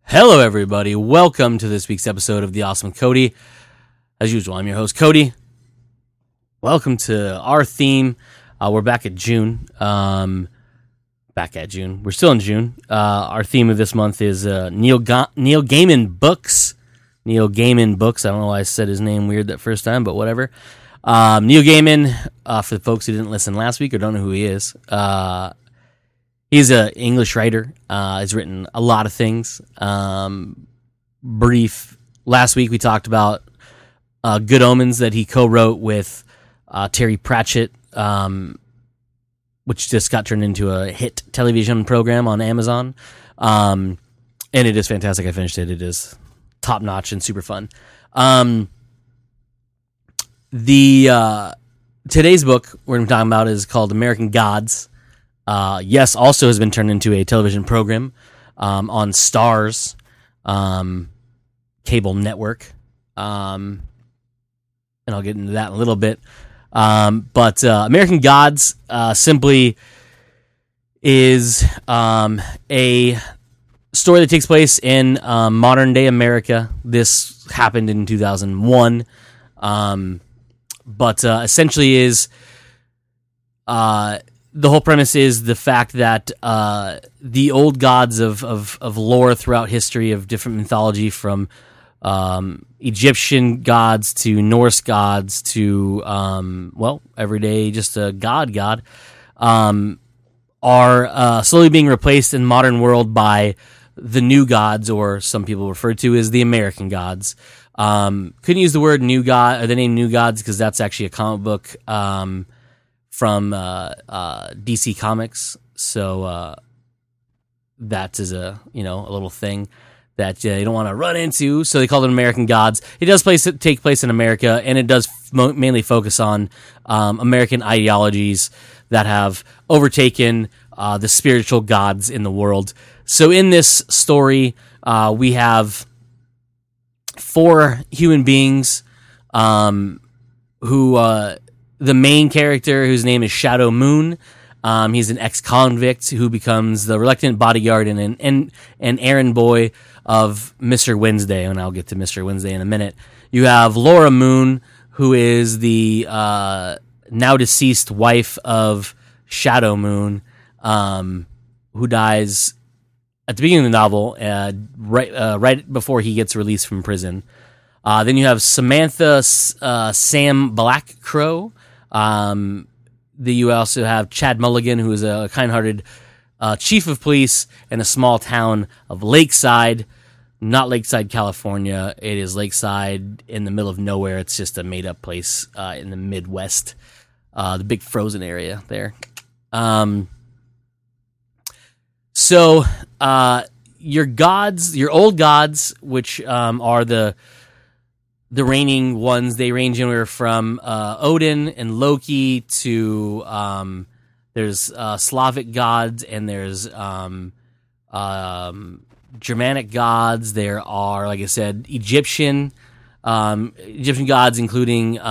Hello, everybody. Welcome to this week's episode of The Awesome Cody. As usual, I'm your host, Cody. Welcome to our theme. We're back at June. We're still in June. Our theme of this month is Neil Gaiman books. Neil Gaiman books. I don't know why I said his name weird that first time, but whatever. Neil Gaiman, for the folks who didn't listen last week or don't know who he is, he's an English writer. He's written a lot of things. Last week we talked about Good Omens that he co-wrote with Terry Pratchett, which just got turned into a hit television program on Amazon. And it is fantastic. I finished it. It is top-notch and super fun. Today's book we're going to be talking about is called American Gods. Yes, also has been turned into a television program on Starz cable network. And I'll get into that in a little bit. But American Gods simply is a story that takes place in modern-day America. This happened in 2001. But essentially is... the whole premise is the fact that the old gods of lore throughout history of different mythology, from Egyptian gods to Norse gods to everyday just a god, are slowly being replaced in the modern world by the new gods, or some people refer to as the American gods. Couldn't use the word new god or the name New Gods because that's actually a comic book from DC Comics, so that is a little thing that you don't want to run into. So they call it American Gods. It does take place in America, and it does mainly focus on American ideologies that have overtaken the spiritual gods in the world. So in this story, we have 4 human beings who. The main character, whose name is Shadow Moon, he's an ex-convict who becomes the reluctant bodyguard and an errand boy of Mr. Wednesday, and I'll get to Mr. Wednesday in a minute. You have Laura Moon, who is the now deceased wife of Shadow Moon, who dies at the beginning of the novel, right before he gets released from prison. Then you have Samantha Sam Blackcrow. You also have Chad Mulligan, who is a kind-hearted chief of police in a small town of Lakeside, not Lakeside, California. It is Lakeside in the middle of nowhere. It's just a made-up place in the Midwest, the big frozen area there. So your gods, your old gods, which are the reigning ones, they range anywhere from Odin and Loki to there's Slavic gods, and there's Germanic gods. There are, like I said, Egyptian gods, including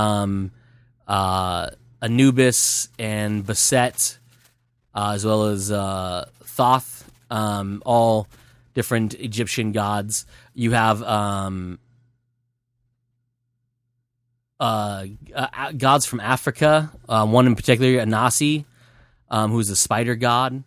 Anubis and Bastet, as well as Thoth, all different Egyptian gods. You have gods from Africa, one in particular, Anansi, who's a spider god.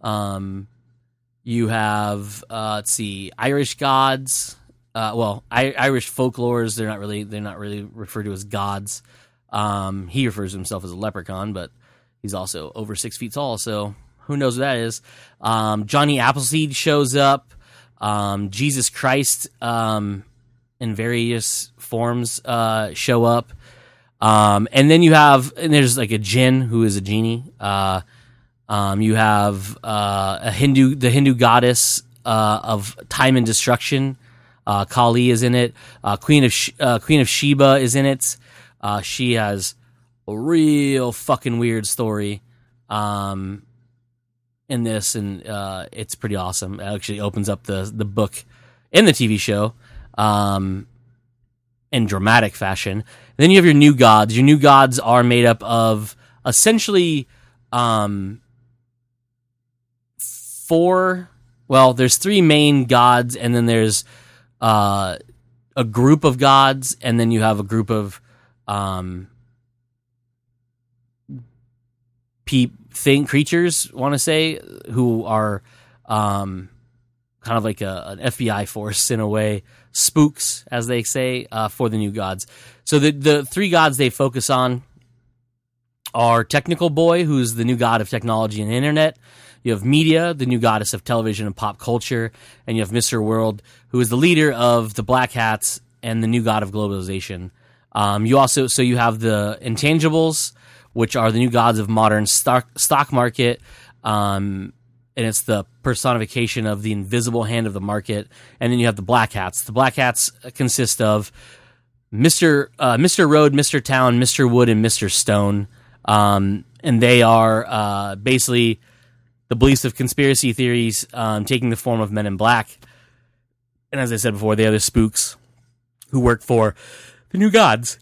You have Irish gods. Irish folklores. They're not really referred to as gods. He refers to himself as a leprechaun, but he's also over 6 feet tall, so who knows what that is. Johnny Appleseed shows up. Jesus Christ in various forms show up. And then there's like a jinn who is a genie. You have the Hindu goddess of time and destruction. Kali is in it. Queen of Sheba is in it. She has a real fucking weird story in this, and it's pretty awesome. It actually opens up the book in the TV show in dramatic fashion. And then you have your new gods. Your new gods are made up of essentially 4 well, there's three main gods, and then there's a group of gods, and then you have a group of creatures, want to say, who are kind of like an FBI force in a way, spooks, as they say, for the new gods. So the three gods they focus on are Technical Boy, who's the new god of technology and internet. You have Media, the new goddess of television and pop culture, and you have Mr. World, who is the leader of the Black Hats and the new god of globalization. You have the Intangibles, which are the new gods of modern stock market, and it's the personification of the invisible hand of the market. And then you have the Black Hats. The Black Hats consist of Mr. Road, Mr. Town, Mr. Wood, and Mr. Stone, and they are basically the beliefs of conspiracy theories taking the form of Men in Black. And as I said before, they are the spooks who work for the new gods.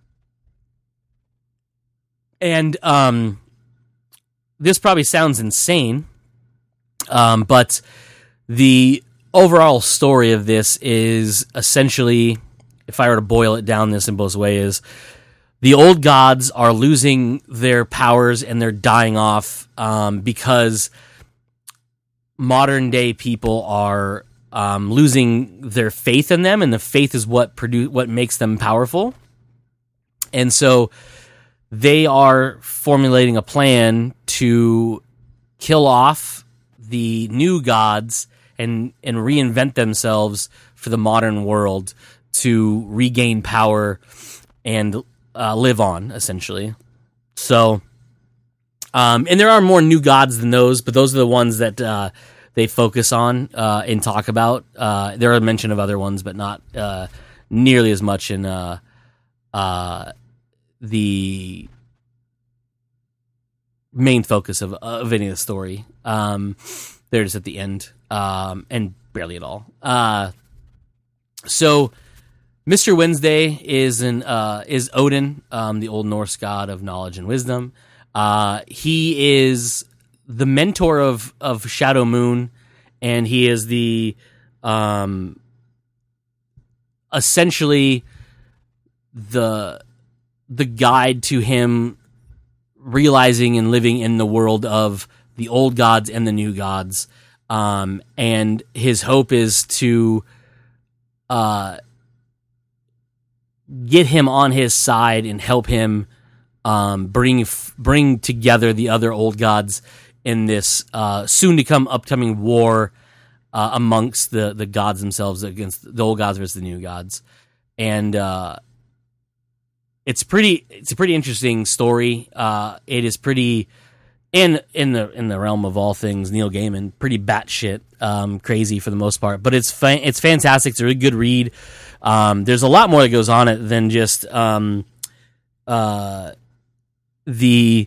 And this probably sounds insane, but the overall story of this is essentially, if I were to boil it down this in both ways, the old gods are losing their powers and they're dying off because modern day people are losing their faith in them, and the faith is what makes them powerful. And so they are formulating a plan to kill off the new gods and reinvent themselves for the modern world to regain power and live on, essentially. So, and there are more new gods than those, but those are the ones that they focus on and talk about. There are mention of other ones, but not nearly as much in the main focus of any of the story. They're just at the end, and barely at all. So Mr. Wednesday is Odin, the Old Norse god of knowledge and wisdom. He is the mentor of Shadow Moon, and he is the essentially the guide to him realizing and living in the world of the old gods and the new gods. And his hope is to get him on his side and help him bring together the other old gods in this upcoming war amongst the gods themselves, against the old gods versus the new gods. And it's a pretty interesting story. It is pretty in the realm of all things Neil Gaiman, pretty batshit crazy for the most part. But it's fantastic. It's a really good read. There's a lot more that goes on it than just the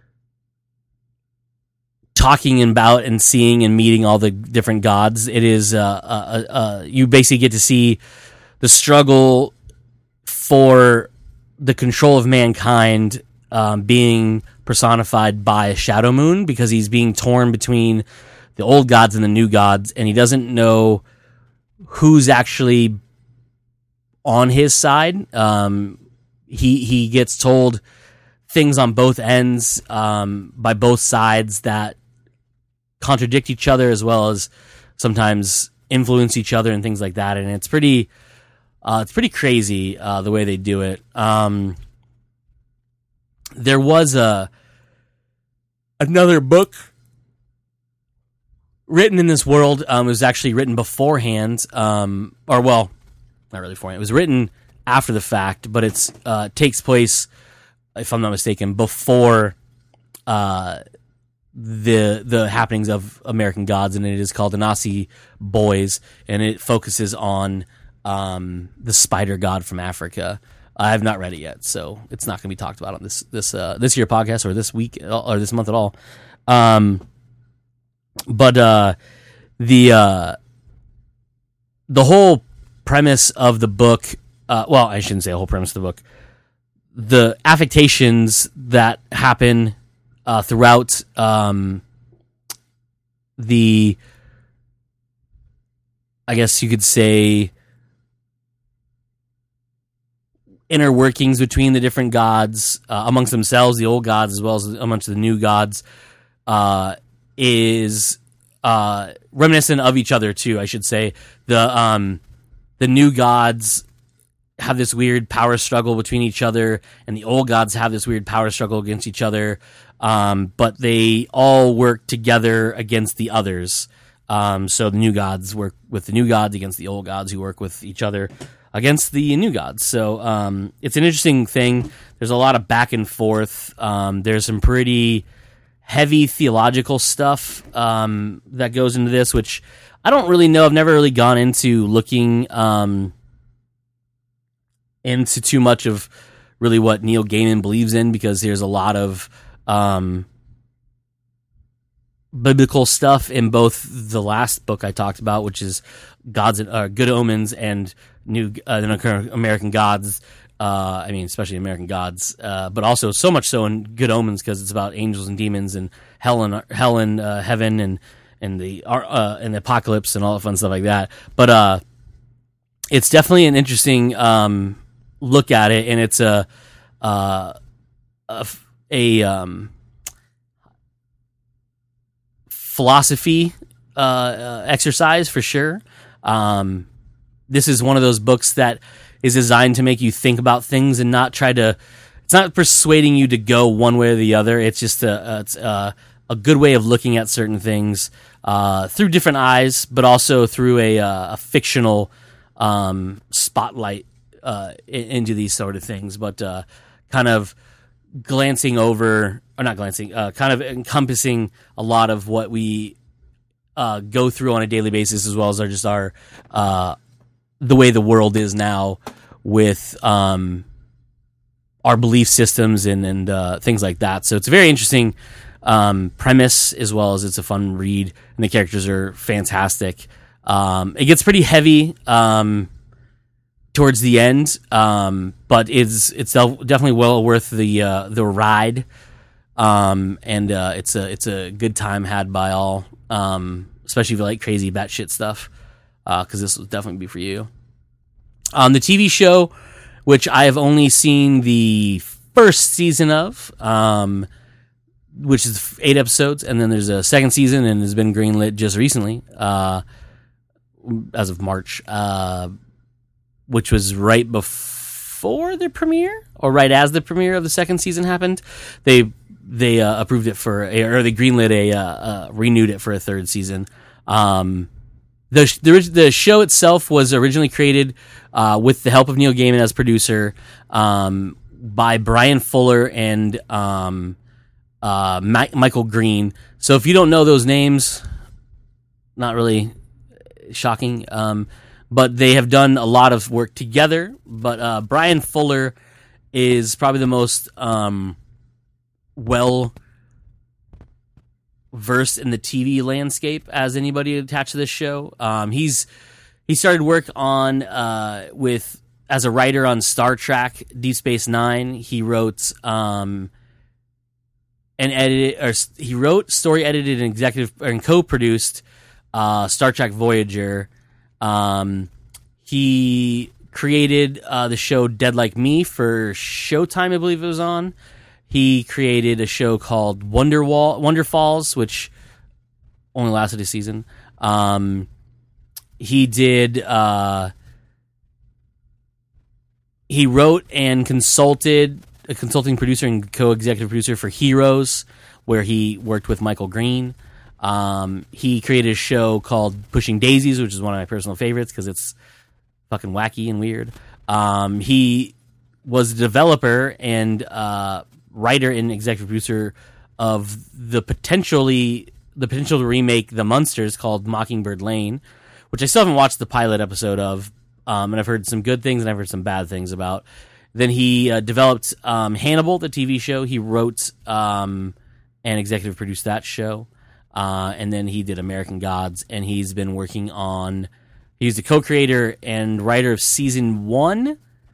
talking about and seeing and meeting all the different gods. It is you basically get to see the struggle for the control of mankind being personified by a Shadow Moon, because he's being torn between the old gods and the new gods, and he doesn't know who's actually on his side. He gets told things on both ends by both sides that contradict each other, as well as sometimes influence each other and things like that. And it's pretty crazy the way they do it. There was another book written in this world. It was actually written beforehand, not really beforehand. It was written after the fact, but it's takes place, if I'm not mistaken, before the happenings of American Gods, and it is called Anansi Boys, and it focuses on the spider god from Africa. I have not read it yet, so it's not going to be talked about on this year podcast or this week or this month at all. But the whole premise of the book, I shouldn't say the whole premise of the book. The affectations that happen throughout the I guess you could say, inner workings between the different gods amongst themselves, the old gods as well as amongst the new gods, is reminiscent of each other too. I should say the new gods have this weird power struggle between each other, and the old gods have this weird power struggle against each other. But they all work together against the others. So the new gods work with the new gods against the old gods, who work with each other against the new gods. So it's an interesting thing. There's a lot of back and forth. There's some pretty heavy theological stuff that goes into this, which I don't really know. I've never really gone into looking into too much of really what Neil Gaiman believes in, because there's a lot of biblical stuff in both the last book I talked about, which is Gods and Good Omens, and American Gods. Especially American Gods, but also so much so in Good Omens, because it's about angels and demons and hell and heaven and the apocalypse and all the fun stuff like that. But it's definitely an interesting look at it, and it's a philosophy exercise for sure. This is one of those books that is designed to make you think about things and not try to. It's not persuading you to go one way or the other. It's just a good way of looking at certain things through different eyes, but also through a fictional spotlight into these sort of things. But kind of glancing over, or not glancing, kind of encompassing a lot of what we go through on a daily basis, as well as our the way the world is now with our belief systems and things like that. So it's a very interesting premise, as well as it's a fun read, and the characters are fantastic. It gets pretty heavy towards the end, but it's definitely well worth the ride. And it's a good time had by all, especially if you like crazy batshit stuff, because this will definitely be for you. The TV show, which I have only seen the first season of, which is 8 episodes, and then there's a second season, and has been greenlit just recently, as of March, which was right before the premiere, or right as the premiere of the second season happened. They approved it or they greenlit renewed it for a third season. The show itself was originally created with the help of Neil Gaiman as producer, by Brian Fuller and Michael Green. So if you don't know those names, not really shocking, but they have done a lot of work together. But Brian Fuller is probably the most well versed in the TV landscape as anybody attached to this show. He started work on as a writer on Star Trek Deep Space Nine. He wrote story edited, and executive and co-produced Star Trek Voyager. He created the show Dead Like Me for Showtime, I believe it was on. He created a show called Wonder Falls, which only lasted a season. He did. He wrote and consulted, a consulting producer and co-executive producer for Heroes, where he worked with Michael Green. He created a show called Pushing Daisies, which is one of my personal favorites because it's fucking wacky and weird. He was a developer and writer and executive producer of the potential to remake The Munsters, called Mockingbird Lane, which I still haven't watched the pilot episode of, and I've heard some good things and I've heard some bad things about. Then he developed Hannibal, the TV show. He wrote and executive produced that show, and then he did American Gods, and he's been working on. He's the co-creator and writer of season 1,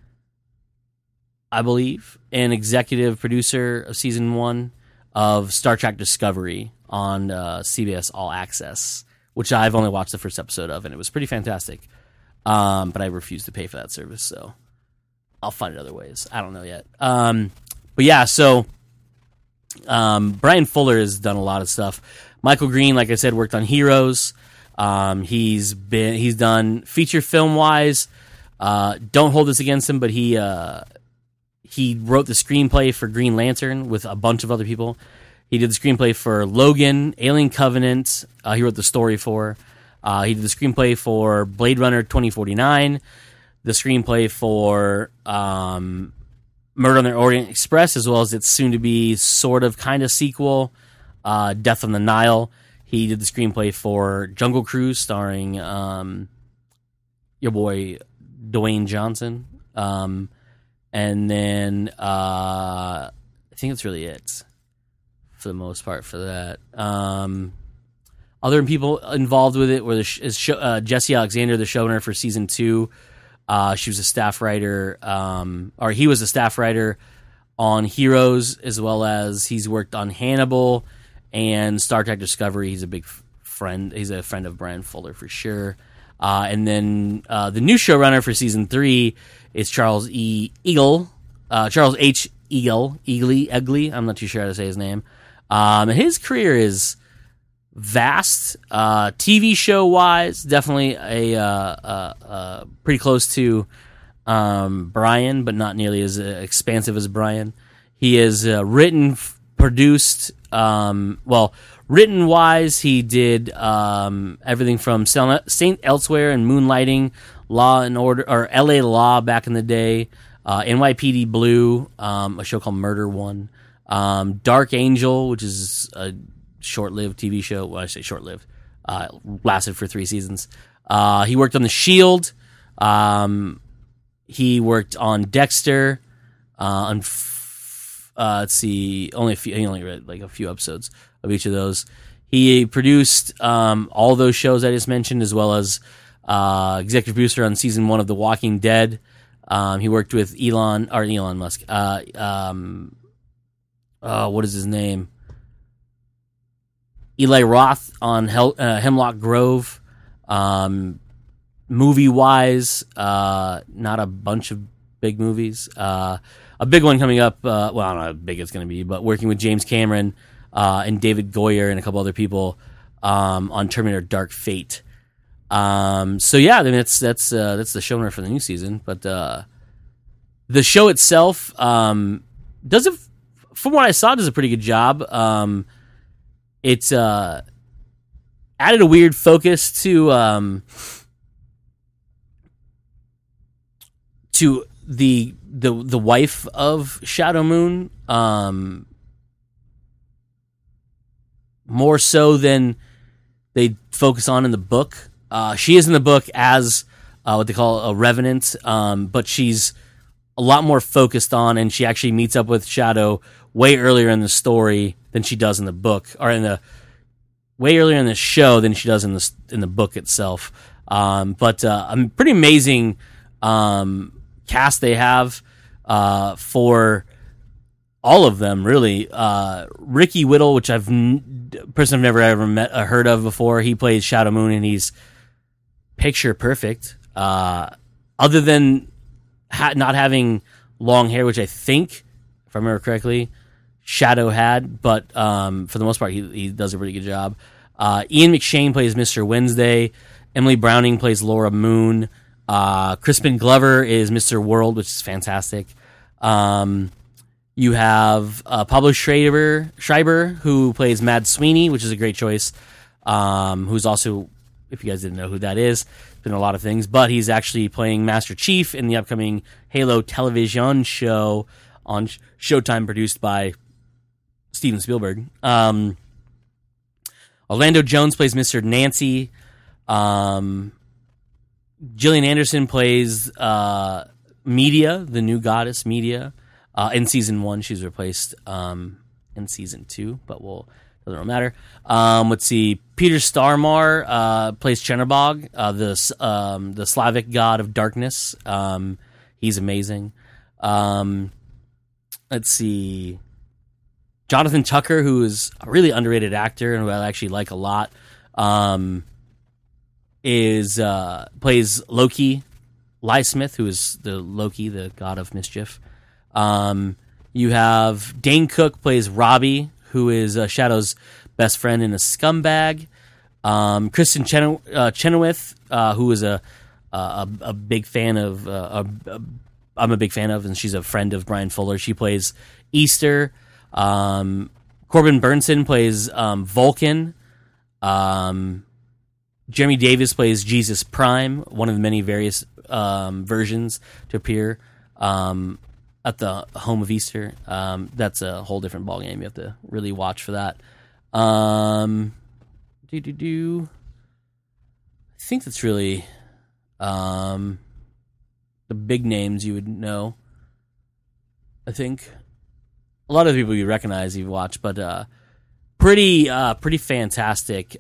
I believe, and executive producer of season 1 of Star Trek Discovery on CBS All Access, which I've only watched the first episode of, and it was pretty fantastic. But I refuse to pay for that service, so I'll find other ways. I don't know yet. But yeah, so Brian Fuller has done a lot of stuff. Michael Green, like I said, worked on Heroes. He's done feature film wise. Don't hold this against him, but he wrote the screenplay for Green Lantern with a bunch of other people. He did the screenplay for Logan, Alien Covenant. He wrote the story for. He did the screenplay for Blade Runner 2049, the screenplay for Murder on the Orient Express, as well as its soon-to-be sort of kind of sequel, Death on the Nile. He did the screenplay for Jungle Cruise, starring your boy Dwayne Johnson. And then I think that's really it for the most part for that. Other people involved with it were Jesse Alexander, the showrunner for season 2. She was a staff writer, or he was a staff writer on Heroes, as well as he's worked on Hannibal and Star Trek Discovery. He's a big friend. He's a friend of Brian Fuller for sure. And then the new showrunner for season 3 is Charles H. Eagle. Egley. I'm not too sure how to say his name. And his career is vast. TV show wise, definitely a pretty close to Brian, but not nearly as expansive as Brian. He is written, produced. Written wise, he did everything from Saint Elsewhere and Moonlighting, Law and Order, or L.A. Law back in the day, NYPD Blue, a show called Murder One, Dark Angel, which is a short-lived TV show. Well, I say short-lived, lasted for 3 seasons. He worked on The Shield. He worked on Dexter. Let's see, he only read like a few episodes of each of those. He produced all those shows I just mentioned, as well as executive producer on season 1 of The Walking Dead. He worked with Elon Musk. What is his name? Eli Roth on Hemlock Grove. Movie-wise, not a bunch of big movies. A big one coming up, I don't know how big it's going to be, but working with James Cameron and David Goyer and a couple other people on Terminator Dark Fate. So yeah, I mean, that's the showrunner for the new season. But the show itself from what I saw, does a pretty good job. It's added a weird focus to the wife of Shadow Moon, more so than they focus on in the book. She is in the book as what they call a revenant, but she's a lot more focused on, and she actually meets up with Shadow way earlier in the story than she does in the book, or way earlier in the show than she does in the book itself. But a pretty amazing cast they have for all of them, really. Ricky Whittle, which person I've never ever heard of before. He plays Shadow Moon, and he's picture perfect. Other than not having long hair, which I think, if I remember correctly, Shadow had, but for the most part, he does a pretty good job. Ian McShane plays Mr. Wednesday. Emily Browning plays Laura Moon. Crispin Glover is Mr. World, which is fantastic. You have Pablo Schreiber, who plays Mad Sweeney, which is a great choice. Who's also, if you guys didn't know who that is, been in a lot of things, but he's actually playing Master Chief in the upcoming Halo television show on Showtime, produced by Steven Spielberg. Orlando Jones plays Mr. Nancy. Gillian Anderson plays Media, the new goddess Media. In season 1, she's replaced in season 2, but doesn't really matter. Let's see. Peter Stormare plays Chernobog, the Slavic god of darkness. He's amazing. Let's see. Jonathan Tucker, who is a really underrated actor and who I actually like a lot. is plays Loki Lysmith, who is the Loki, the god of mischief. You have Dane Cook plays Robbie, who is Shadow's best friend and a scumbag. Kristen Chenoweth, who is a big fan of, I'm a big fan of, and she's a friend of Brian Fuller. She plays Easter. Corbin Burnson plays Vulcan. Jeremy Davis plays Jesus Prime, one of the many various versions to appear at the home of Easter. That's a whole different ballgame. You have to really watch for that. I think that's really the big names you would know. I think a lot of the people you recognize you watch, but pretty fantastic.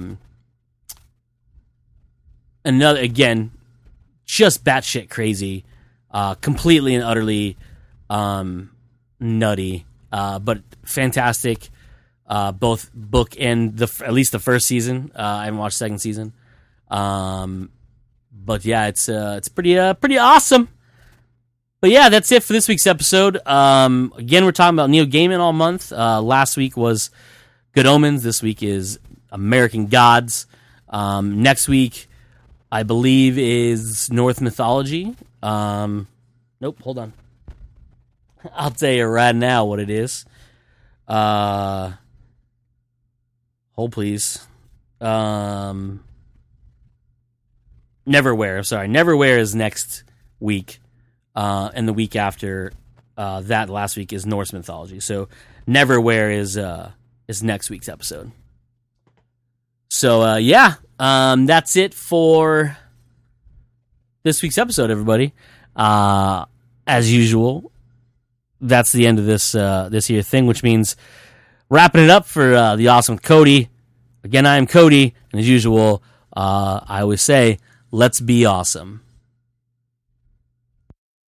Another, again, just batshit crazy, completely and utterly nutty, but fantastic. Both book and at least the first season. I haven't watched the second season, but yeah, it's pretty awesome. But yeah, that's it for this week's episode. Again, we're talking about Neil Gaiman all month. Last week was Good Omens. This week is American Gods. Next week, I believe, is Norse mythology. Nope, hold on. I'll tell you right now what it is. Hold, please. Neverwhere. Sorry, Neverwhere is next week, and the week after that, last week, is Norse mythology. So Neverwhere is next week's episode. So yeah, that's it for this week's episode, everybody. As usual, that's the end of this here thing, which means wrapping it up for the awesome Cody. Again, I am Cody, and as usual, I always say, let's be awesome.